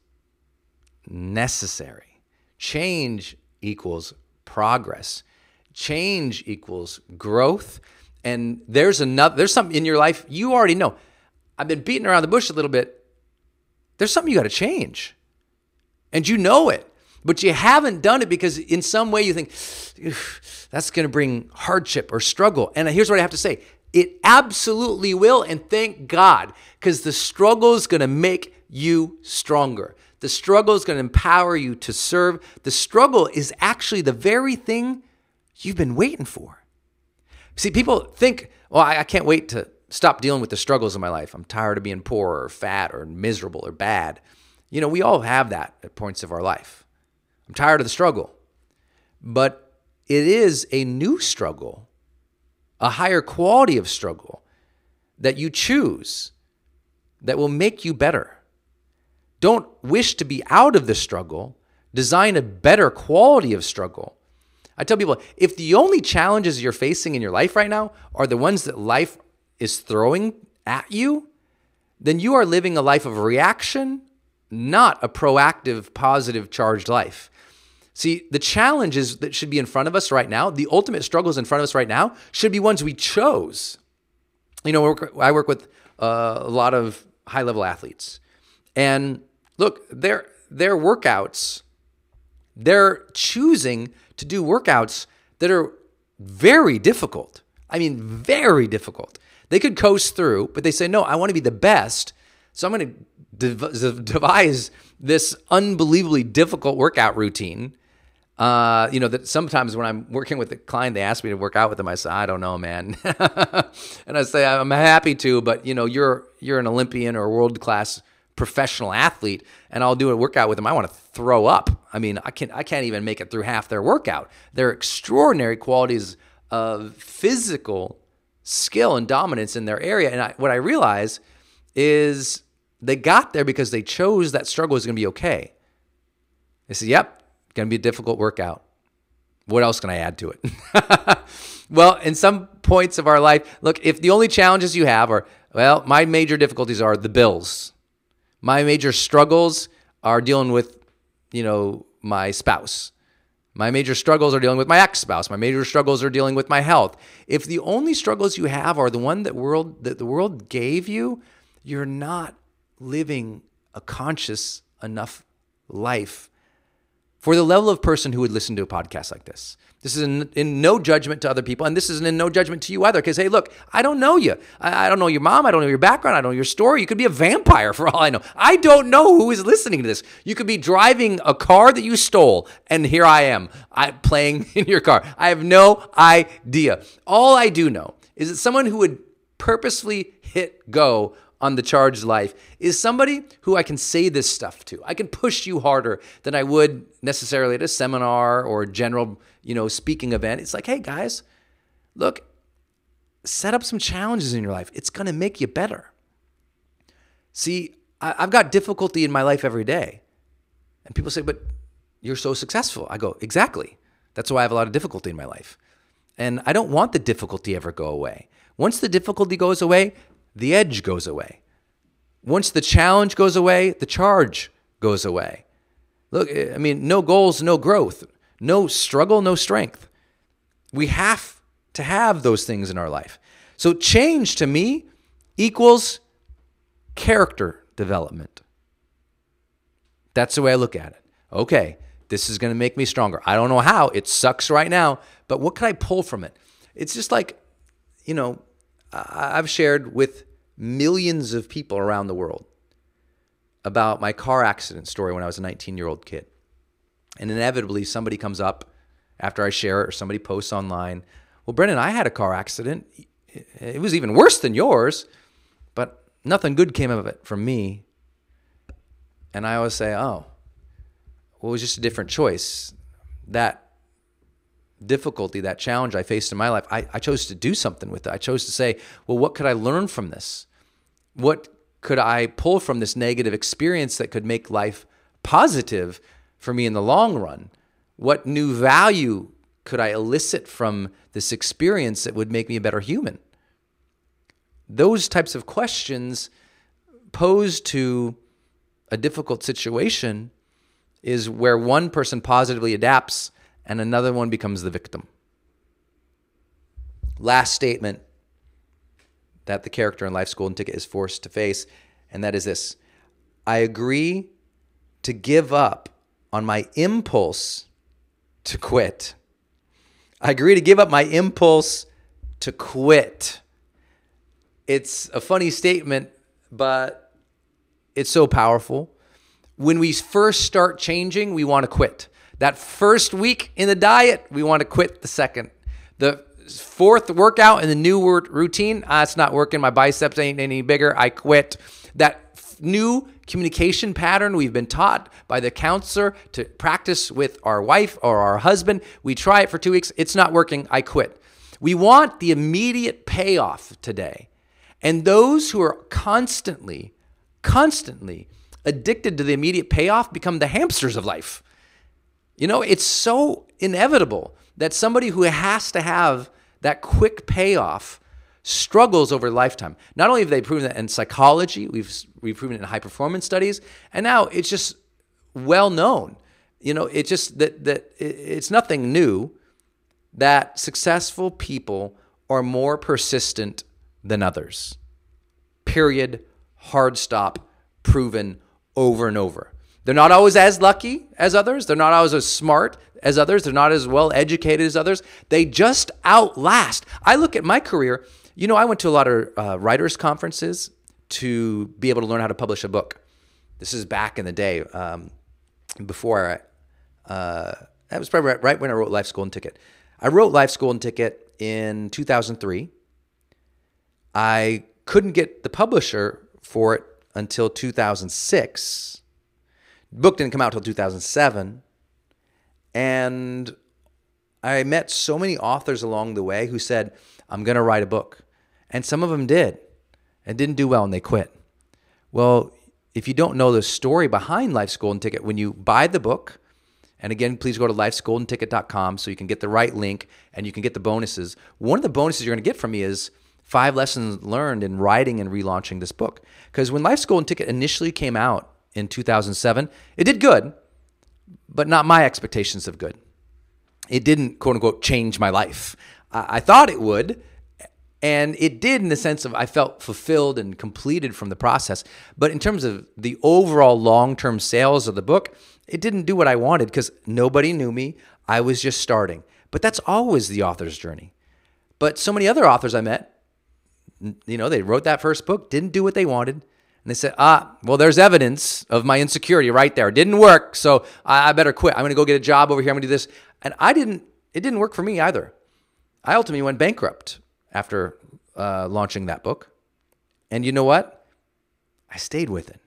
necessary. Change equals progress. Change equals growth. And there's something in your life you already know. I've been beating around the bush a little bit. There's something you got to change. And you know it. But you haven't done it because in some way you think, that's going to bring hardship or struggle. And here's what I have to say. It absolutely will, and thank God, because the struggle is going to make you stronger. The struggle is going to empower you to serve. The struggle is actually the very thing you've been waiting for. See, people think, well, I can't wait to stop dealing with the struggles of my life. I'm tired of being poor or fat or miserable or bad. We all have that at points of our life. I'm tired of the struggle. But it is a new struggle, a higher quality of struggle that you choose that will make you better. Don't wish to be out of the struggle. Design a better quality of struggle. I tell people, if the only challenges you're facing in your life right now are the ones that life is throwing at you, then you are living a life of reaction, not a proactive, positive, charged life. See, the challenges that should be in front of us right now, the ultimate struggles in front of us right now, should be ones we chose. I work with a lot of high-level athletes. And look, their workouts, they're choosing to do workouts that are very difficult. I mean, very difficult. They could coast through, but they say, no, I want to be the best. So I'm going to devise this unbelievably difficult workout routine. That sometimes when I'm working with a client, they ask me to work out with them. I say, I don't know, man. And I say, I'm happy to, but you're an Olympian or a world-class professional athlete, and I'll do a workout with them. I want to throw up. I mean, I can't even make it through half their workout. They're extraordinary qualities of physical skill and dominance in their area. And what I realize is they got there because they chose that struggle was going to be okay. They said, yep, going to be a difficult workout. What else can I add to it? Well, in some points of our life, look, if the only challenges you have are, well, my major difficulties are the bills. My major struggles are dealing with, my spouse. My major struggles are dealing with my ex-spouse. My major struggles are dealing with my health. If the only struggles you have are the one that the world gave you, you're not living a conscious enough life for the level of person who would listen to a podcast like this. This is in no judgment to other people, and this is in no judgment to you either, because, hey, look, I don't know you. I don't know your mom. I don't know your background. I don't know your story. You could be a vampire for all I know. I don't know who is listening to this. You could be driving a car that you stole, and here I am playing in your car. I have no idea. All I do know is that someone who would purposefully hit go on the charged life is somebody who I can say this stuff to. I can push you harder than I would necessarily at a seminar or a general, speaking event. It's like, hey guys, look, set up some challenges in your life. It's going to make you better. See, I've got difficulty in my life every day. And people say, but you're so successful. I go, exactly. That's why I have a lot of difficulty in my life. And I don't want the difficulty ever go away. Once the difficulty goes away, the edge goes away. Once the challenge goes away, the charge goes away. Look, I mean, no goals, no growth. No struggle, no strength. We have to have those things in our life. So change to me equals character development. That's the way I look at it. Okay, this is going to make me stronger. I don't know how. It sucks right now, but what can I pull from it? It's just like, I've shared with millions of people around the world about my car accident story when I was a 19-year-old kid. And inevitably, somebody comes up after I share it or somebody posts online, well, Brendan, I had a car accident. It was even worse than yours, but nothing good came of it from me. And I always say, oh, well, it was just a different choice. That difficulty, that challenge I faced in my life, I chose to do something with it. I chose to say, well, what could I learn from this? What could I pull from this negative experience that could make life positive for me in the long run? What new value could I elicit from this experience that would make me a better human? Those types of questions posed to a difficult situation is where one person positively adapts and another one becomes the victim. Last statement that the character in Life's Golden Ticket is forced to face, and that is this: I agree to give up on my impulse to quit. I agree to give up my impulse to quit. It's a funny statement, but it's so powerful. When we first start changing, we want to quit. That first week in the diet, we want to quit the second. The fourth workout in the new routine, it's not working. My biceps ain't any bigger. I quit. That new communication pattern we've been taught by the counselor to practice with our wife or our husband, we try it for 2 weeks. It's not working. I quit. We want the immediate payoff today. And those who are constantly addicted to the immediate payoff become the hamsters of life. It's so inevitable that somebody who has to have that quick payoff struggles over a lifetime. Not only have they proven that in psychology, we've proven it in high performance studies, and now it's just well known. It's just that it's nothing new that successful people are more persistent than others. Period. Hard stop. Proven over and over. They're not always as lucky as others. They're not always as smart as others. They're not as well educated as others. They just outlast. I look at my career. I went to a lot of writers' conferences to be able to learn how to publish a book. This is back in the day, before that was probably right when I wrote Life's Golden Ticket. I wrote Life's Golden Ticket in 2003. I couldn't get the publisher for it until 2006. The book didn't come out until 2007. And I met so many authors along the way who said, I'm going to write a book. And some of them did and didn't do well and they quit. Well, if you don't know the story behind Life's Golden Ticket, when you buy the book, and again, please go to lifesgoldenticket.com so you can get the right link and you can get the bonuses. One of the bonuses you're going to get from me is 5 lessons learned in writing and relaunching this book. Because when Life's Golden Ticket initially came out in 2007, it did good, but not my expectations of good. It didn't, quote unquote, change my life. I thought it would, and it did in the sense of I felt fulfilled and completed from the process. But in terms of the overall long-term sales of the book, it didn't do what I wanted because nobody knew me. I was just starting. But that's always the author's journey. But so many other authors I met, they wrote that first book, didn't do what they wanted. And they said, well, there's evidence of my insecurity right there. It didn't work, so I better quit. I'm going to go get a job over here. I'm going to do this. And it didn't work for me either. I ultimately went bankrupt after launching that book. And you know what? I stayed with it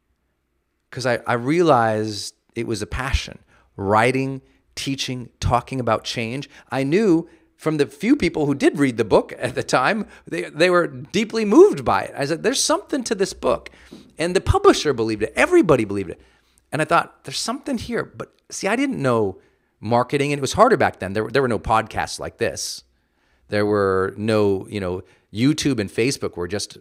because I realized it was a passion. Writing, teaching, talking about change. I knew from the few people who did read the book at the time, they were deeply moved by it. I said, there's something to this book. And the publisher believed it. Everybody believed it. And I thought, there's something here. But see, I didn't know marketing, and it was harder back then. There were no podcasts like this. There were no, YouTube and Facebook were just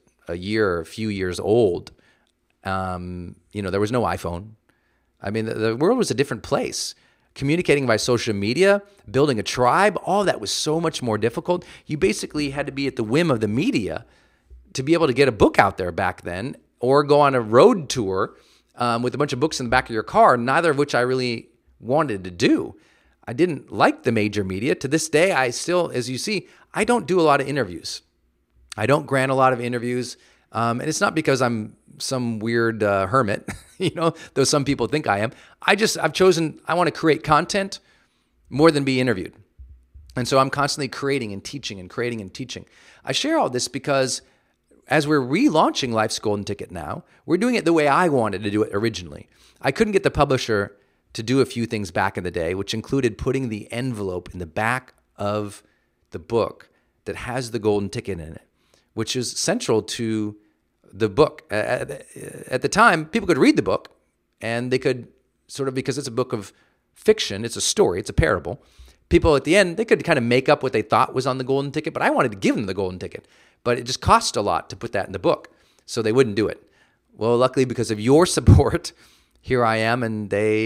a few years old. There was no iPhone. I mean, the world was a different place. Communicating by social media, building a tribe, all that was so much more difficult. You basically had to be at the whim of the media to be able to get a book out there back then, or go on a road tour with a bunch of books in the back of your car, neither of which I really wanted to do. I didn't like the major media. To this day, I still, as you see, I don't do a lot of interviews. I don't grant a lot of interviews. And it's not because I'm some weird hermit, though some people think I am. I've chosen, I want to create content more than be interviewed. And so I'm constantly creating and teaching and creating and teaching. I share all this because as we're relaunching Life's Golden Ticket now, we're doing it the way I wanted to do it originally. I couldn't get the publisher to do a few things back in the day, which included putting the envelope in the back of the book that has the golden ticket in it, which is central to the book. At the time, people could read the book, and they could sort of, because it's a book of fiction, it's a story, it's a parable. People at the end, they could kind of make up what they thought was on the golden ticket, but I wanted to give them the golden ticket. But it just cost a lot to put that in the book, so they wouldn't do it. Well, luckily, because of your support, here I am, and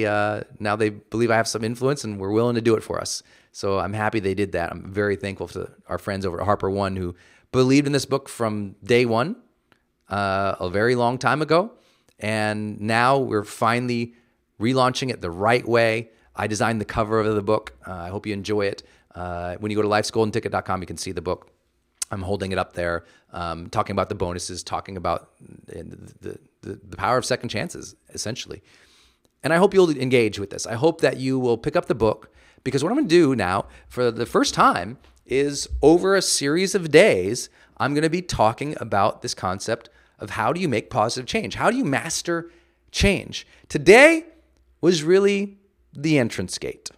now they believe I have some influence, and we're willing to do it for us. So I'm happy they did that. I'm very thankful to our friends over at Harper One who believed in this book from day one, a very long time ago. And now we're finally relaunching it the right way. I designed the cover of the book. I hope you enjoy it. When you go to lifesgoldenticket.com, you can see the book. I'm holding it up there, talking about the bonuses, talking about the power of second chances, essentially. And I hope you'll engage with this. I hope that you will pick up the book, because what I'm going to do now for the first time is over a series of days, I'm going to be talking about this concept of how do you make positive change? How do you master change? Today was really the entrance gate.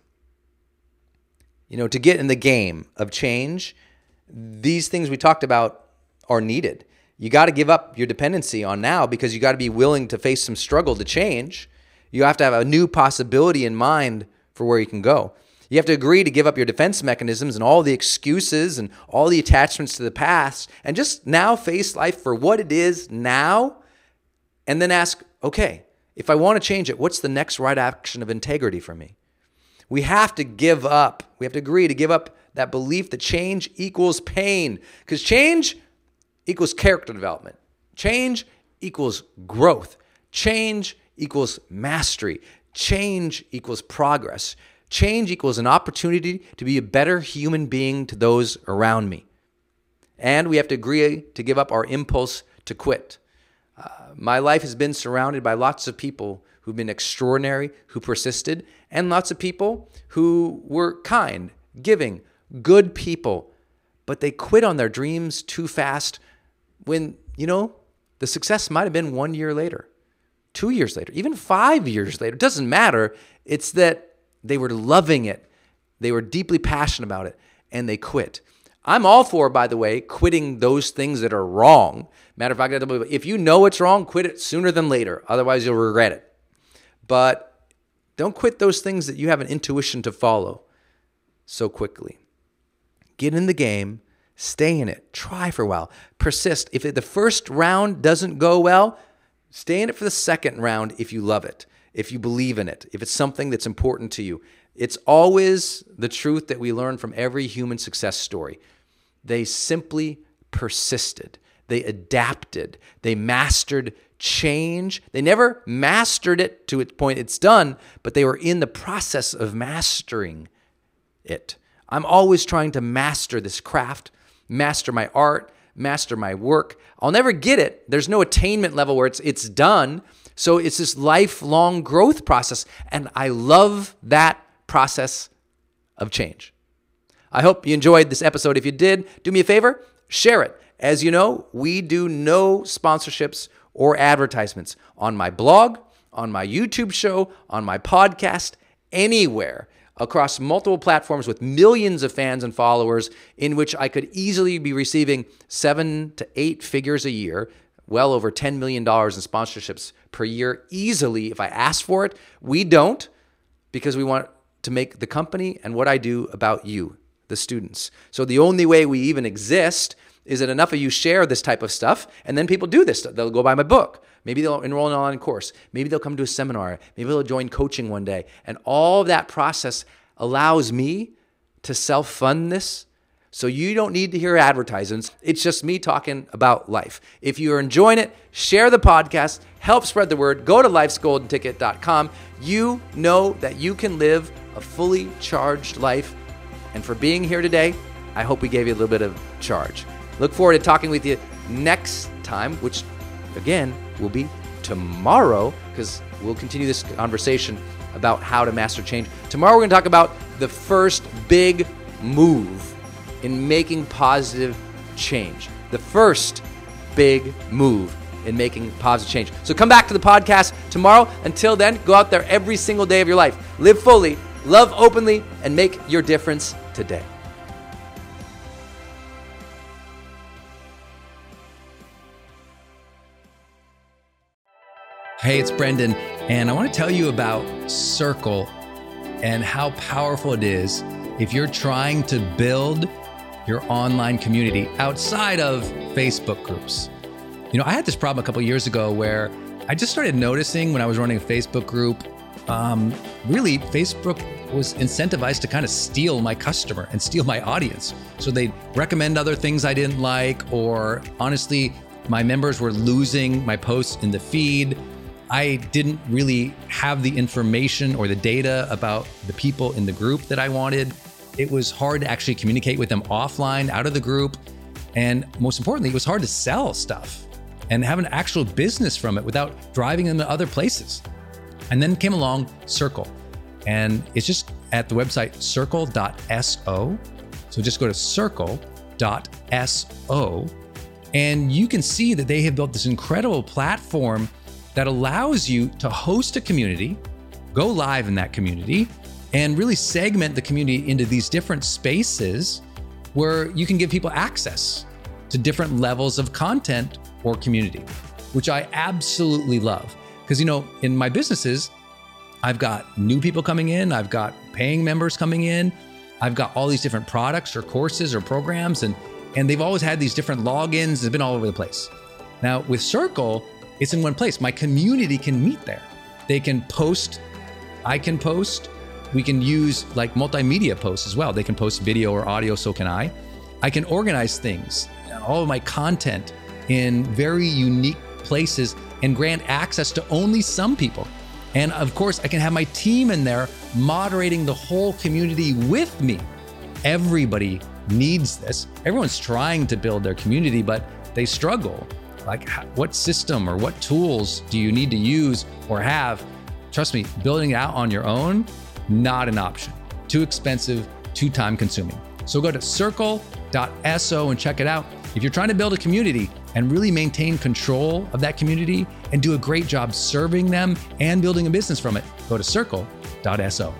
To get in the game of change, these things we talked about are needed. You got to give up your dependency on now, because you got to be willing to face some struggle to change. You have to have a new possibility in mind for where you can go. You have to agree to give up your defense mechanisms and all the excuses and all the attachments to the past, and just now face life for what it is now, and then ask, okay, if I want to change it, what's the next right action of integrity for me? We have to give up. We have to agree to give up that belief that change equals pain, because change equals character development. Change equals growth. Change equals mastery. Change equals progress. Change equals an opportunity to be a better human being to those around me. And we have to agree to give up our impulse to quit. My life has been surrounded by lots of people who've been extraordinary, who persisted, and lots of people who were kind, giving, good people, but they quit on their dreams too fast when, the success might have been 1 year later, 2 years later, even 5 years later. It doesn't matter. It's that they were loving it. They were deeply passionate about it, and they quit. I'm all for, by the way, quitting those things that are wrong. Matter of fact, if you know it's wrong, quit it sooner than later. Otherwise, you'll regret it. But don't quit those things that you have an intuition to follow so quickly. Get in the game, stay in it, try for a while, persist. If the first round doesn't go well, stay in it for the second round if you love it, if you believe in it, if it's something that's important to you. It's always the truth that we learn from every human success story. They simply persisted. They adapted. They mastered change. They never mastered it to its point it's done, but they were in the process of mastering it. I'm always trying to master this craft, master my art, master my work. I'll never get it. There's no attainment level where it's done. So it's this lifelong growth process, and I love that process of change. I hope you enjoyed this episode. If you did, do me a favor, share it. As you know, we do no sponsorships or advertisements on my blog, on my YouTube show, on my podcast, anywhere across multiple platforms with millions of fans and followers, in which I could easily be receiving 7 to 8 figures a year, well over $10 million in sponsorships per year easily if I ask for it. We don't, because we want to make the company and what I do about you, the students. So the only way we even exist is that enough of you share this type of stuff, and then people do this. They'll go buy my book. Maybe they'll enroll in an online course. Maybe they'll come to a seminar. Maybe they'll join coaching one day. And all of that process allows me to self-fund this. So you don't need to hear advertisements. It's just me talking about life. If you're enjoying it, share the podcast, help spread the word. Go to lifesgoldenticket.com. You know that you can live a fully charged life. And for being here today, I hope we gave you a little bit of charge. Look forward to talking with you next time, which again will be tomorrow, because we'll continue this conversation about how to master change. Tomorrow we're going to talk about the first big move in making positive change. The first big move in making positive change. So come back to the podcast tomorrow. Until then, go out there every single day of your life. Live fully, love openly, and make your difference today. Hey, it's Brendan, and I want to tell you about Circle and how powerful it is if you're trying to build your online community outside of Facebook groups. I had this problem a couple years ago where I just started noticing when I was running a Facebook group, really Facebook was incentivized to kind of steal my customer and steal my audience. So they'd recommend other things I didn't like, or honestly, my members were losing my posts in the feed. I didn't really have the information or the data about the people in the group that I wanted. It was hard to actually communicate with them offline, out of the group. And most importantly, it was hard to sell stuff and have an actual business from it without driving them to other places. And then came along Circle. And it's just at the website circle.so. So just go to circle.so. And you can see that they have built this incredible platform that allows you to host a community, go live in that community, and really segment the community into these different spaces where you can give people access to different levels of content or community, which I absolutely love. Because, in my businesses, I've got new people coming in, I've got paying members coming in, I've got all these different products or courses or programs, and they've always had these different logins. They've been all over the place. Now with Circle, it's in one place. My community can meet there. They can post, I can post. We can use like multimedia posts as well. They can post video or audio, so can I. I can organize things, all of my content in very unique places and grant access to only some people. And of course, I can have my team in there moderating the whole community with me. Everybody needs this. Everyone's trying to build their community, but they struggle Like what system or what tools do you need to use or have? Trust me, building it out on your own, not an option. Too expensive, too time consuming. So go to circle.so and check it out. If you're trying to build a community and really maintain control of that community and do a great job serving them and building a business from it, go to circle.so.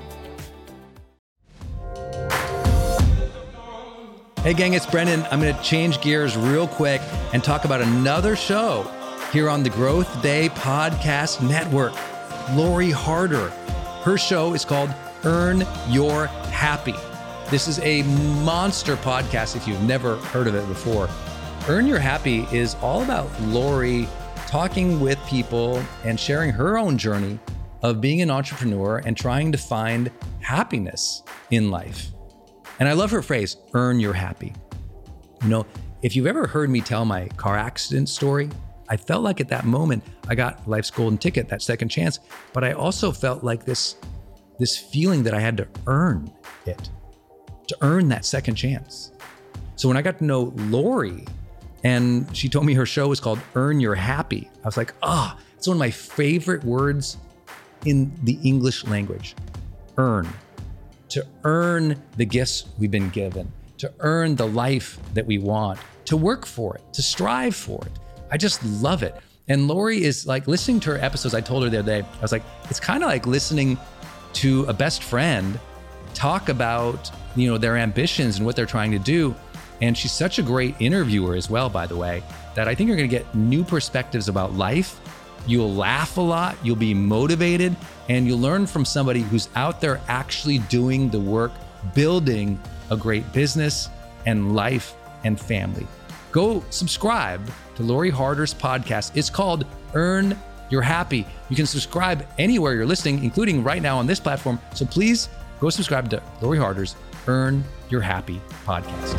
Hey gang, it's Brendan. I'm going to change gears real quick and talk about another show here on the Growth Day Podcast Network. Lori Harder. Her show is called Earn Your Happy. This is a monster podcast if you've never heard of it before. Earn Your Happy is all about Lori talking with people and sharing her own journey of being an entrepreneur and trying to find happiness in life. And I love her phrase, earn your happy. You know, if you've ever heard me tell my car accident story, I felt like at that moment I got life's golden ticket, that second chance, but I also felt like this feeling that I had to earn it, to earn that second chance. So when I got to know Lori and she told me her show was called Earn Your Happy, I was like, it's one of my favorite words in the English language, earn. To earn the gifts we've been given, to earn the life that we want, to work for it, to strive for it. I just love it. And Lori is like, listening to her episodes, I told her the other day, I was like, it's kind of like listening to a best friend talk about, their ambitions and what they're trying to do. And she's such a great interviewer as well, by the way, that I think you're going to get new perspectives about life. You'll laugh a lot, you'll be motivated, and you'll learn from somebody who's out there actually doing the work, building a great business and life and family. Go subscribe to Lori Harder's podcast. It's called Earn Your Happy. You can subscribe anywhere you're listening, including right now on this platform. So please go subscribe to Lori Harder's Earn Your Happy podcast.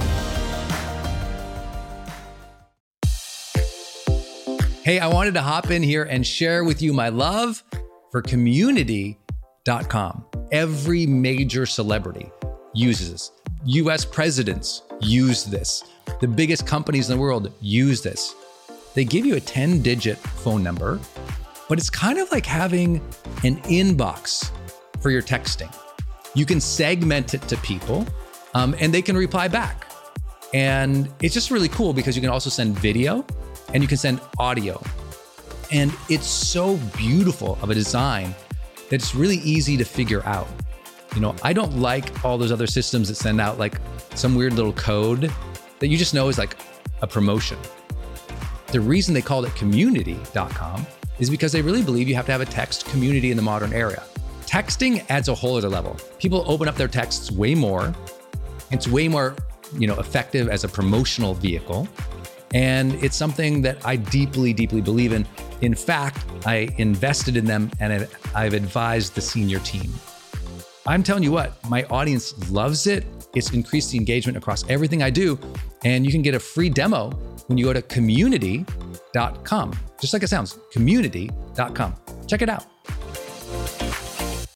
Hey, I wanted to hop in here and share with you my love for Community.com. Every major celebrity uses this. US presidents use this. The biggest companies in the world use this. They give you a 10-digit phone number, but it's kind of like having an inbox for your texting. You can segment it to people, and they can reply back. And it's just really cool because you can also send video and you can send audio. And it's so beautiful of a design that it's really easy to figure out. I don't like all those other systems that send out like some weird little code that you just know is like a promotion. The reason they called it Community.com is because they really believe you have to have a text community in the modern era. Texting adds a whole other level. People open up their texts way more. It's way more, effective as a promotional vehicle. And it's something that I deeply, deeply believe in. In fact, I invested in them and I've advised the senior team. I'm telling you what, my audience loves it. It's increased the engagement across everything I do. And you can get a free demo when you go to community.com. Just like it sounds, community.com. Check it out.